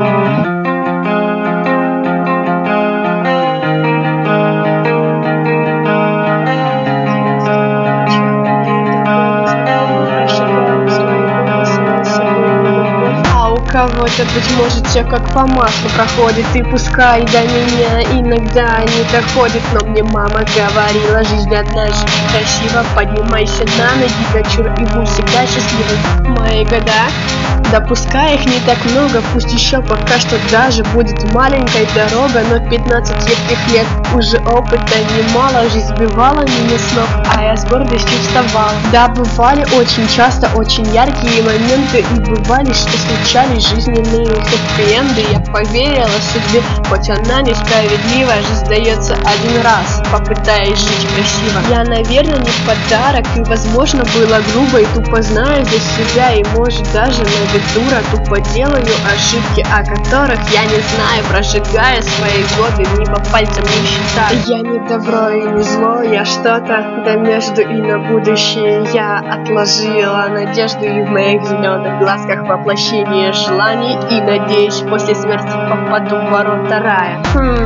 Кого-то, быть может, все как по маслу проходит, и пускай до меня иногда не доходит. Но мне мама говорила, жизнь одна, живи красиво, поднимайся на ноги, дочур, и будь всегда счастливым. Мои года, да пускай их не так много, пусть еще пока что даже будет маленькая дорога, но 15 ярких лет уже опыта немало, жизнь сбивала меня с ног, а я с гордостью вставала. Да, бывали очень часто очень яркие моменты, и бывали, что случались жизненные хэппи-энды. Я поверила судьбе, хоть она несправедлива, жизнь дается один раз, попытаясь жить красиво. Я, наверное, не подарок, и возможно было грубо, и тупо знаю за себя, и может даже на вид дура, тупо делаю ошибки, о которых я не знаю, прожигая свои годы, ни по пальцам не считаю. Я не добро и не зло, я что-то да между и на будущее я отложила надежду, и в моих зеленых глазках воплощение желаний, и надеюсь, после смерти попаду в ворота рая.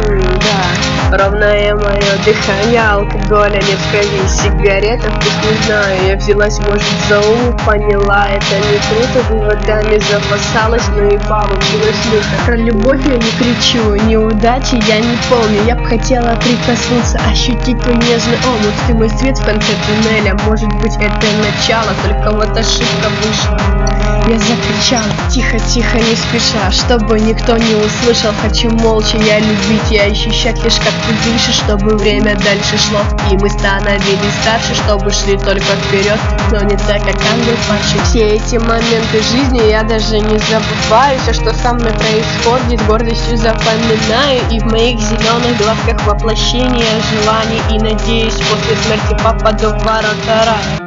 Да, ровное мое дыхание, алкоголя нет в крови, сигарета, пусть не знаю, я взялась, может, за ум, поняла, это не круто, выводами запасалась, но и получилось люто. Про любовь я не кричу, неудачи я не помню, я б хотела прикоснуться, ощутить твой нежный омут, ты мой свет в конце туннеля, может быть, это начало, только вот ошибка вышла. Я закричала, тихо-тихо, не спеша, чтобы никто не услышал. Хочу молча я любить и ощущать лишь, как ты дышишь, чтобы время дальше шло, и мы становились старше, чтобы шли только вперед, но не так, как ангел падший. Все эти моменты жизни я даже не забываю, все, что со мной происходит, гордостью запоминаю, и в моих зеленых глазках воплощение желаний, и надеюсь, после смерти попаду в ворота рая.